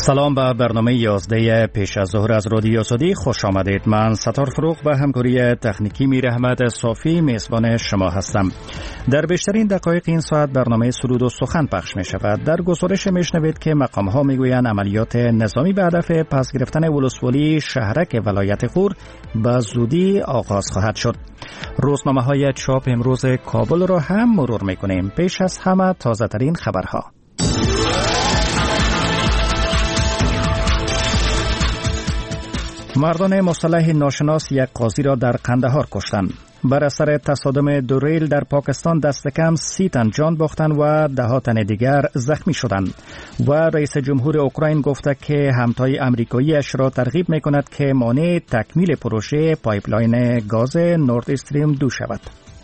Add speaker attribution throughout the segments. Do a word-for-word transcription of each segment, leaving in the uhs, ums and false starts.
Speaker 1: سلام به برنامه یازده پیش از ظهر از رادیو آزادی خوش آمدید. من ستار فروغ و همکاری تکنیکی میر احمد صافی میزبان شما هستم. در بیشترین دقایق این ساعت برنامه سرود و سخن پخش می شود. در گزارش میشنوید که مقام ها میگویند عملیات نظامی به هدف پس گرفتن ولسوالی شهرک ولایت غور به زودی آغاز خواهد شد. روزنامه های چاپ امروز کابل را هم مرور میکنیم. پیش از همه تازه ترین خبرها. مردان مسلح ناشناس یک قاضی را در قندهار کشتند. بر اثر تصادم دو ریل در پاکستان دست کم سی تن جان باختند و ده ها تن دیگر زخمی شدند. و رئیس جمهور اوکراین گفته که همتای امریکاییش را ترغیب میکند که مانع تکمیل پروژه پایپلاین گاز نورد استریم دو شود.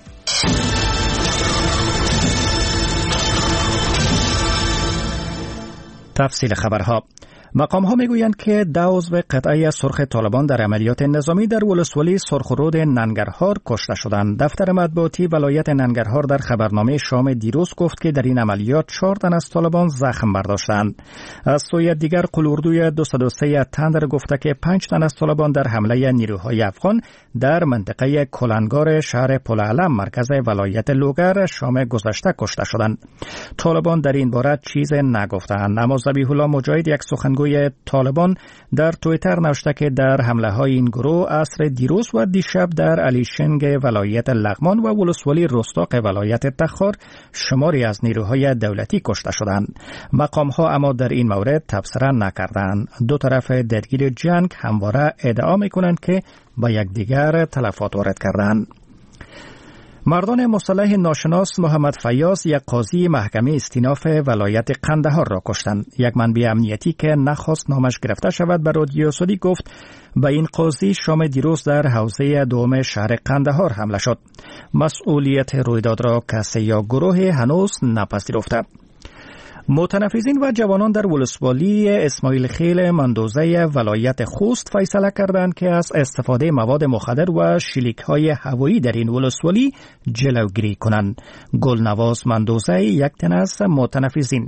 Speaker 1: تفصیل خبرها. مقام ها میگویند که ده عضو قطعه سرخ طالبان در عملیات نظامی در ولسوالی سرخرود ننگرهار کشته شدند. دفتر مطبوعاتی ولایت ننگرهار در خبرنامه شام دیروز گفت که در این عملیات چهار تن از طالبان زخم برداشتند. از سوی دیگر قلوردوی دویست و سه تندر گفته که پنج تن از طالبان در حمله نیروهای افغان در منطقه کلنگار شهر پلعلم مرکز ولایت لوگر شام گذشته کشته شدند. طالبان در این باره چیز نگفتند، اما ذبیح الله مجاهد یک سخنگوی طالبان در توییتر نوشته که در حمله های این گروه عصر دیروز و دیشب در علیشنگ ولایت لغمان و ولسوالی رستاق ولایت تخار شماری از نیروهای دولتی کشته شدند. مقام ها اما در این مورد تبصره نکردند. دو طرف درگیر جنگ همواره ادعا میکنند که با یکدیگر تلفات وارد کردند. مردان مسلح ناشناس محمد فیاض یک قاضی محکمه استیناف ولایت قندهار را کشتند. یک منبع امنیتی که نخواست نامش گرفته شود به رادیو آزادی گفت به این قاضی شام دیروز در حوزه دوم شهر قندهار حمله شد. مسئولیت رویداد را کسی یا گروه هنوز نپذیرفته. متنفذین و جوانان در ولسوالی اسماعیل خیل مندوزه ولایت خوست فیصله کردند که از استفاده مواد مخدر و شلیک‌های هوایی در این ولسوالی جلوگیری کنند. گلنواز مندوزه یک تن از متنفذین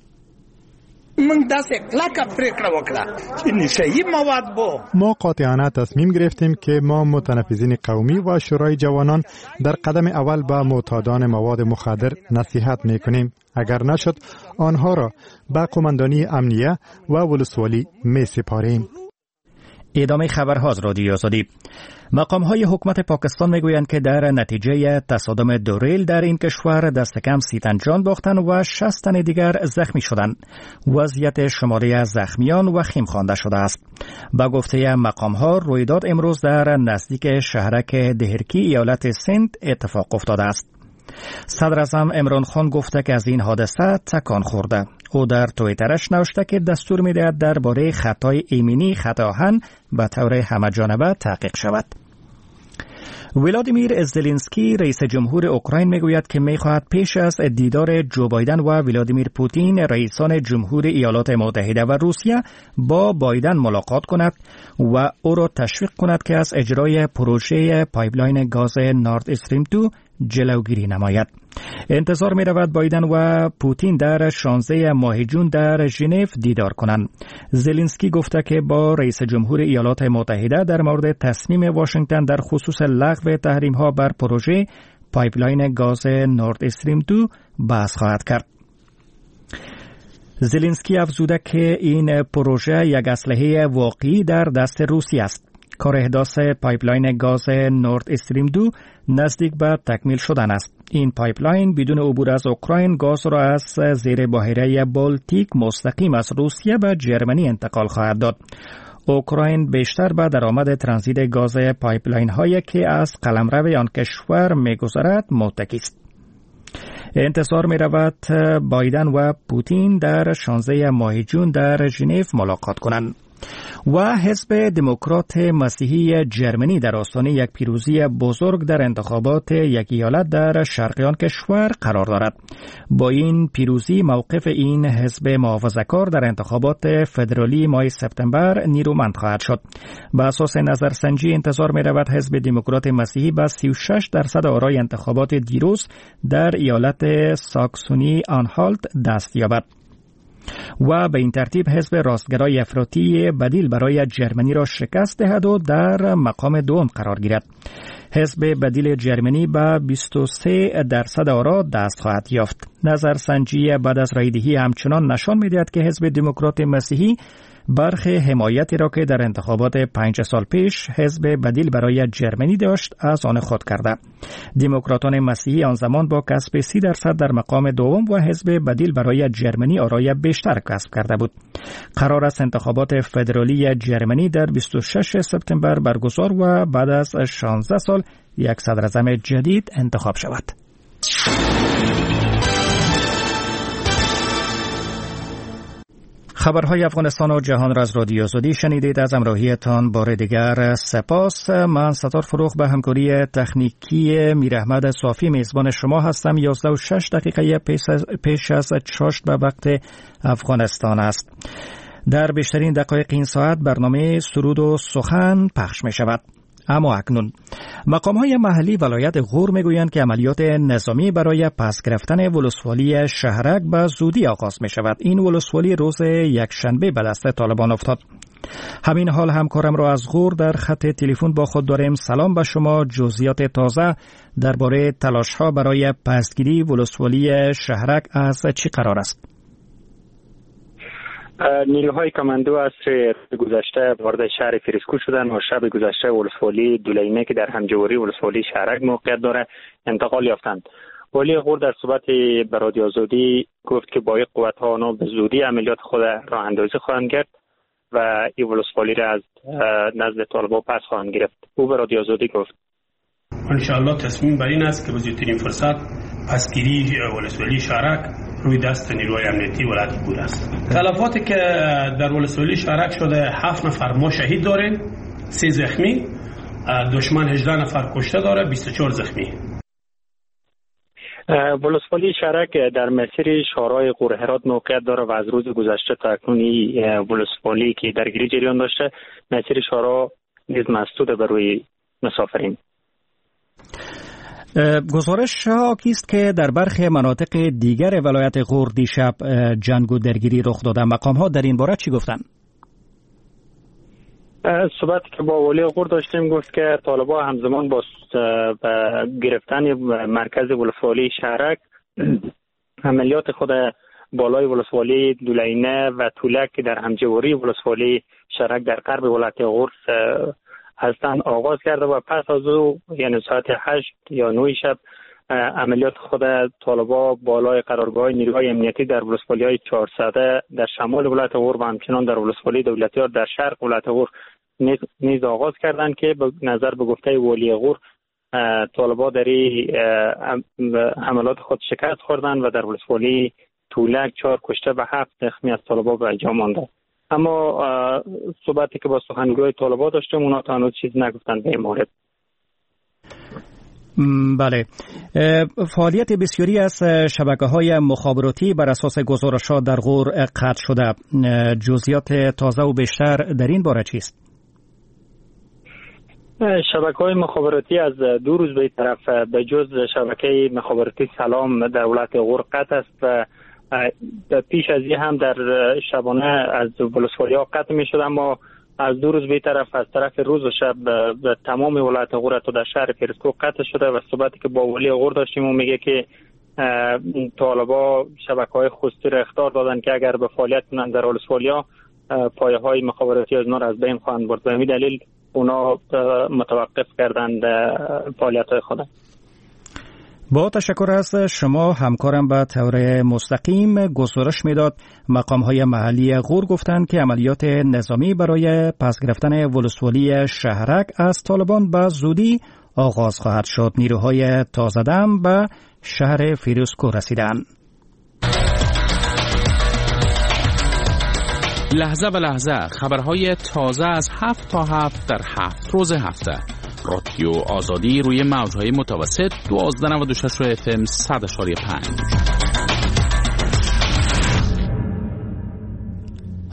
Speaker 2: من دست کلک پریکړه وکړه چې نشه‌یي مواد بو.
Speaker 3: ما قاطعانه تصمیم گرفتیم که ما متنفذین قومی و شورای جوانان در قدم اول به معتادان مواد مخدر نصیحت میکنیم. اگر نشد آنها را به قماندانی امنیه و ولسوالی می سپاریم.
Speaker 1: ادامه خبرها از رادیو آزادی. مقام های حکومت پاکستان میگویند که در نتیجه تصادم دو ریل در این کشور دست کم سی تن جان باختند و شصت تن دیگر زخمی شدند. وضعیت شماره زخمیان وخیم خوانده شده است. با گفته مقام ها رویداد امروز در نزدیک شهرک دهرکی ایالت سند اتفاق افتاده است. صدر اعظم عمران خان گفته که از این حادثه تکان خورده. او در توییترش نوشته که دستور می‌دهد درباره خطای ایمنی خط آهن به طور همه‌جانبه تحقیق شود. ولادیمیر زلنسکی رئیس جمهور اوکراین میگوید که میخواهد پیش از دیدار جو بایدن و ولادیمیر پوتین رئیسان جمهور ایالات متحده و روسیه با بایدن ملاقات کند و او را تشویق کند که از اجرای پروژه پایپلاین گاز نورد استریم دو جلوگیری نماید. انتظار می رود بایدن و پوتین در شانزده ماه جون در ژنو دیدار کنند. زلنسکی گفته که با رئیس جمهور ایالات متحده در مورد تصمیم واشنگتن در خصوص لغو تحریم ها بر پروژه پایپلاین گاز نورد استریم دو بحث خواهد کرد. زلنسکی افزوده که این پروژه یک اسلحه واقعی در دست روسیه است. کار احداث پایپلاین گاز نورد استریم دو نزدیک به تکمیل شدن است. این پایپلاین بدون عبور از اوکراین گاز را از زیر بحیره بالتیک مستقیم از روسیه به جرمنی انتقال خواهد داد. اوکراین بیشتر به درآمد ترانزیت گاز پایپلاین هایی که از قلمرو آن کشور می‌گذرد متکی است. انتظار می رود بایدن و پوتین در شانزده ماه جون در ژنو ملاقات کنند. و حزب دموکرات مسیحی جرمنی در آستانه یک پیروزی بزرگ در انتخابات یک ایالت در شرقی آن کشور قرار دارد. با این پیروزی موقف این حزب محافظه‌کار در انتخابات فدرالی ماه سپتامبر نیرومند خواهد شد. بر اساس نظرسنجی انتظار می رود حزب دموکرات مسیحی با سی و شش درصد آرای انتخابات دیروز در ایالت ساکسونی آنهالت دست یابد. و به این ترتیب حزب راستگرای افراطی بدیل برای جرمنی را شکست دهد و در مقام دوم قرار گیرد. حزب بدیل جرمنی به بیست و سه درصد آرا دست خواهد یافت. نظرسنجی بعد از رایدهی همچنان نشان می‌دهد که حزب دموکرات مسیحی برخی حمایتی را که در انتخابات پنج سال پیش حزب بدیل برای جرمنی داشت از آن خود کرده. دموکراتان مسیحی آن زمان با کسب سی درصد در مقام دوم و حزب بدیل برای جرمنی آرای بیشتر کسب کرده بود. قرار است انتخابات فدرالی جرمنی در بیست و شش سپتامبر برگزار و بعد از شانزده سال یک صدراعظم جدید انتخاب شود. خبرهای افغانستان و جهان را از رادیو آزادی شنیدید. از همراهیتان بار دیگر سپاس. من ستار فروغ به همکاری تکنیکی میراحمد صافی میزبان شما هستم. یازده و شش دقیقه پیش از چاشت به وقت افغانستان است. در بیشترین دقایق این ساعت برنامه سرود و سخن پخش می شود. اما اکنون مقام‌های محلی ولایت غور میگویند که عملیات نظامی برای پس گرفتن ولسوالی شهرک به زودی آغاز می شود. این ولسوالی روز یکشنبه به دست طالبان افتاد. همین حال همکارم را از غور در خط تلفن با خود داریم. سلام به شما. جزئیات تازه درباره تلاش‌ها برای پسگیری ولسوالی شهرک از چی قرار است؟
Speaker 4: نیروهای کماندو از گذشته وارد شهر فریسکو شدن و شب گذشته ولسوالی دولینه که در همجواری ولسوالی شهرک موقعیت داره انتقال یافتند. والی غور در صحبت به رادیو آزادی گفت که با این قوت‌ها آنها به زودی عملیات خود راه اندازی خواهند کرد و این ولسوالی را از نزد طالبان پس خواهند گرفت. او به رادیو آزادی گفت
Speaker 5: ان شاء الله تصمیم بر این است که به زودترین فرصت پسگیری ولسوالی شهرک روی دست نیروهای امنیتی ولایت غور است. تلفاتی که در ولسوالی شهرک شده هفت نفر ما شهید داریم، سه زخمی، دشمن هجده نفر کشته داره، بیست و چهار زخمی.
Speaker 4: ولسوالی شهرک در مسیر شهرهای غور هرات موقعیت داره و از روز گذشته تا اکنون ولسوالی که درگیری جریان داشته مسیر شهرها نیز مسدود بر روی مسافرین.
Speaker 1: گزارش حاکی است که در برخی مناطق دیگر ولایت غور دیشب جنگ و درگیری رخ داده. مقام‌ها در این باره چی گفتند؟
Speaker 4: صحبتی که با والی غور داشتیم گفت که طالبان همزمان با گرفتن مرکز ولسوالی شهرک عملیات خود بالای ولسوالی دولینه و تولک که در همجواری ولسوالی شهرک در غرب ولایت غور هستند آغاز کرده و پس از او یعنی ساعت هشت یا نه شب عملیات خود طالبان بالای قرارگاه نیروهای امنیتی در ولسوالی‌های چهارصده در شمال ولایت غور و همچنان در ولسوالی دولتیار در شرق ولایت غور نیز آغاز کردند که به نظر به گفته والی غور طالبان در حملات خود شکست خوردند و در ولسوالی تولک چهار کشته و هفت زخمی از طالبان به جا مانده. اما صحبتی که با سخنگوی طالبان داشتم اونا تا هنوز چیز نگفتن به این مورد.
Speaker 1: بله. فعالیت بسیاری از شبکه‌های مخابراتی بر اساس گزارشات در غور قطع شده. جزئیات تازه و بیشتر در این باره چیست؟
Speaker 4: شبکه‌های مخابراتی از دو روز به طرف به جز شبکه مخابراتی سلام در ولایت غور قطع است و پیش از این هم در شبانه از ولسوالی‌ها قطع می‌شد، اما از دو روز به طرف از طرف روز و شب به تمام ولایت غور تا در شهر فریسکو قطع شده و صحبتی که با والی غور داشتیم اون میگه که طالبان شبکه‌های خصوصی را اخطار دادن که اگر به فعالیت کنند در ولسوالی‌ها پایه‌های مخابراتی از اونا را از بین خواهند برد. به همین دلیل اونا متوقف کردند فعالیت‌های خود.
Speaker 1: با تشکر از شما همکارم به طور مستقیم گزارش میداد. مقام‌های محلی غور گفتند که عملیات نظامی برای پس گرفتن ولسوالی شهرک از طالبان به زودی آغاز خواهد شد. نیروهای تازه دم به شهر فیروزکو رسیدند.
Speaker 6: لحظه به لحظه خبرهای تازه از هفت تا هفت در هفت روز هفته. رادیو آزادی روی موجهای متوسط دوازده نود و شش اف ام صد اشاری پنج.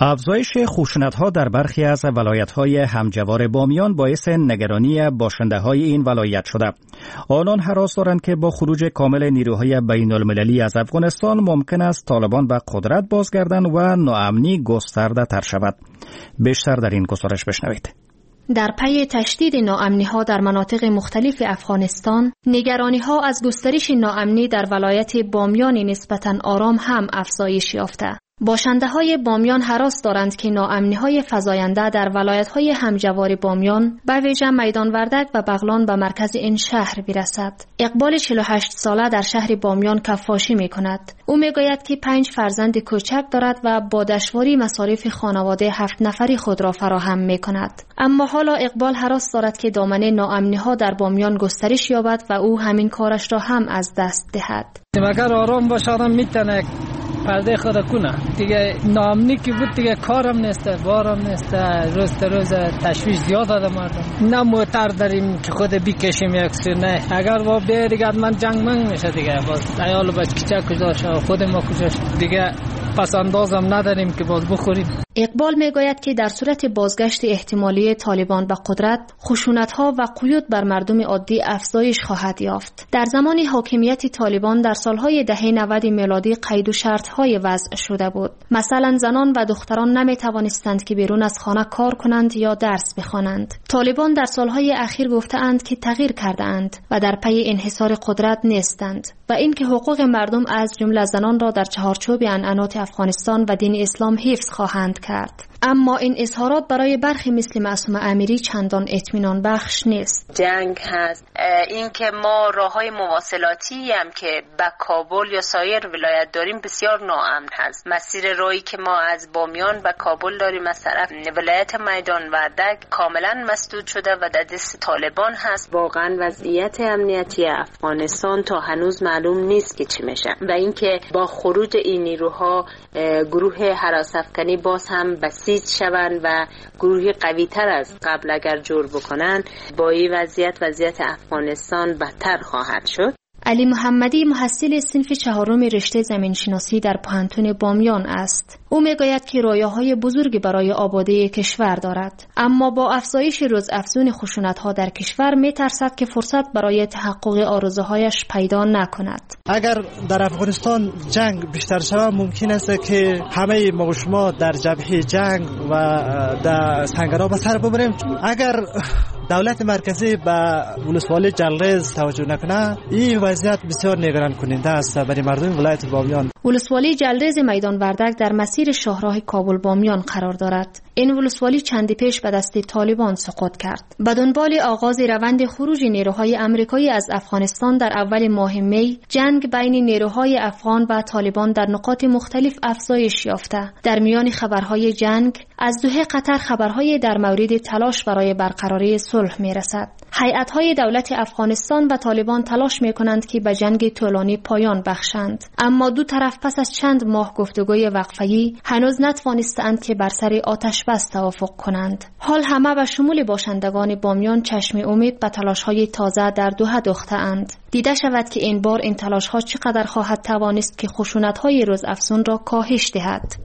Speaker 1: افزایش خشونت‌ها در برخی از ولایت‌های همجوار بامیان باعث نگرانی باشنده‌های این ولایت شده. آنان هراس دارند که با خروج کامل نیروهای بین‌المللی از افغانستان ممکن است طالبان به قدرت بازگردند و ناامنی گسترده تر شود. بیشتر در این گزارش بشنوید.
Speaker 7: در پی تشدید ناامنی‌ها در مناطق مختلف افغانستان، نگرانی‌ها از گسترش ناامنی در ولایت بامیان نسبتاً آرام هم افزایش یافته. باشنده‌های بامیان هراس دارند که ناامنی‌های فزاینده در ولایت‌های همجوار بامیان به ویژه میدان وردک و بغلان به مرکز این شهر برسد. اقبال چهل و هشت ساله در شهر بامیان کفاشی می‌کند. او می‌گوید که پنج فرزند کوچک دارد و با دشواری مصارف خانواده هفت نفری خود را فراهم می‌کند. اما حالا اقبال هراس دارد که دامنه ناامنی‌ها در بامیان گسترش یابد و او همین کارش را هم از دست دهد.
Speaker 8: اگر آرام باشه آدم می‌تونه پرده خود کنه. دیگه ناامنی که بود دیگه کارم نیسته، بارم نیسته، روز تا روز تشویش زیاد داده مردم. نه موتر داریم که خود بیکشیم یک سو، نه اگر با به دیگه من جنگ منگ میشه دیگه، باز عیال بچه کجاشه خود ما کجاش دیگه، پس اندازم نداریم که باز بخوریم.
Speaker 7: اقبال میگوید که در صورت بازگشت احتمالی طالبان به قدرت، خشونت‌ها و قیود بر مردم عادی افزایش خواهد یافت. در زمان حاکمیت طالبان در سالهای دهه نود میلادی قید و شرط‌های وضع شده بود. مثلا زنان و دختران نمی‌توانستند که بیرون از خانه کار کنند یا درس بخوانند. طالبان در سالهای اخیر گفته‌اند که تغییر کرده‌اند و در پی انحصار قدرت نیستند و اینکه حقوق مردم از جمله زنان را در چهارچوب عنعنات افغانستان و دین اسلام حفظ خواهند کرد. اما این اظهارات برای برخی مثل معصومه امیری چندان اطمینان بخش نیست.
Speaker 9: جنگ هست، این که ما راههای مواصلاتی هم که به کابل یا سایر ولایت داریم بسیار ناامن هست. مسیر راهی که ما از بامیان به کابل داریم از طرف ولایت میدان وردک کاملا مسدود شده و در دست طالبان هست. واقعا وضعیت امنیتی افغانستان تا هنوز معلوم نیست که چی میشه و اینکه با خروج این نیروها گروه هراس افکنی باز هم بسیج شوند و گروهی قوی تر از قبل اگر جور بکنن، با این وضعیت وضعیت افغانستان بدتر خواهد شد.
Speaker 7: علی محمدی محصل صنف چهارم رشته زمینشناسی در پوهنتون بامیان است. او میگوید که رویاهای بزرگی برای آبادی کشور دارد، اما با افزایش روز افزون خشونت‌ها در کشور میترسد که فرصت برای تحقق آرزوهایش پیدا نکند.
Speaker 10: اگر در افغانستان جنگ بیشتر شود ممکن است که همه ما و شما در جبهه جنگ و در سنگرها به سر ببریم. اگر دولت مرکزی به ولسوالی جلریز توجه نکنه، این وضعیت بسیار نگران کننده است برای مردم ولایت بامیان.
Speaker 7: ولسوالی جلریز میدان وردک در مسیر شاهراه کابل بامیان قرار دارد. این ولسوالی چندی پیش به دست طالبان سقوط کرد. به دنبال آغاز روند خروج نیروهای آمریکایی از افغانستان در اول ماه می، جنگ بین نیروهای افغان و طالبان در نقاط مختلف افزایش یافته. در میان خبرهای جنگ از دوحه قطر خبرهای در مورد تلاش برای برقراری صلح میرسد. هیئت‌های دولت افغانستان و طالبان تلاش میکنند که به جنگ طولانی پایان بخشند، اما دو طرف پس از چند ماه گفتگوی وقفه‌ای هنوز نتوانستند که بر سر آتش بس توافق کنند. حال همه به شمول باشندگان بامیان چشم امید به تلاش‌های تازه در دوحه دوخته‌اند. دیده شود که این بار این تلاش‌ها چقدر خواهد توانست که خشونت‌های روز افزون را کاهش دهد.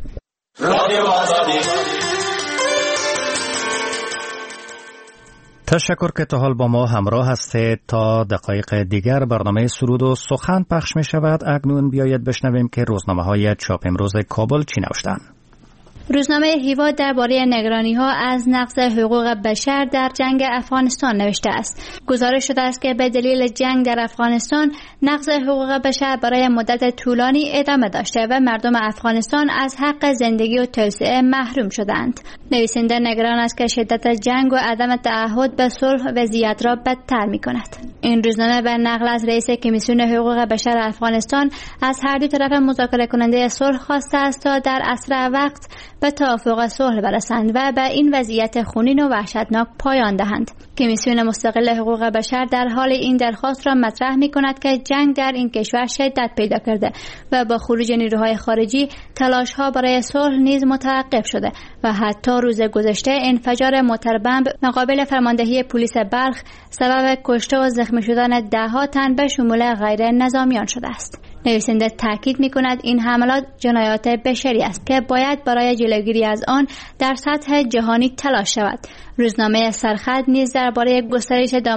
Speaker 1: تشکر که تا حال با ما همراه هستید. تا دقایق دیگر برنامه سرود و سخن پخش می شود. اکنون بیایید بشنویم که روزنامه های چاپ امروز کابل چی نوشتند.
Speaker 11: روزنامه هیوا درباره نگرانی‌ها از نقض حقوق بشر در جنگ افغانستان نوشته است. گزارش شده است که به دلیل جنگ در افغانستان نقض حقوق بشر برای مدت طولانی ادامه داشته و مردم افغانستان از حق زندگی و توسعه محروم شدند. نویسنده نگران است که شدت جنگ و عدم تعهد به صلح وضعیت را بدتر می‌کند. این روزنامه به نقل از رئیس کمیسیون حقوق بشر افغانستان از هر دو طرف مذاکره کننده صلح خواسته است تا در اسرع وقت به توافق صلح برسند و به این وضعیت خونین و وحشتناک پایان دهند. کمیسیون مستقل حقوق بشر در حال این درخواست را مطرح می کند که جنگ در این کشور شدت پیدا کرده و با خروج نیروهای خارجی تلاش ها برای صلح نیز متوقف شده و حتی روز گذشته انفجار موتر بمب مقابل فرماندهی پلیس بلخ سبب کشته و زخمی شدن ده ها تن به شمول غیر نظامیان شده است. نویسنده تاکید می کند این حملات جنایات بشری است که باید برای جلوگیری از آن در سطح جهانی تلاش شود. روزنامه سرخط نیز درباره گسترش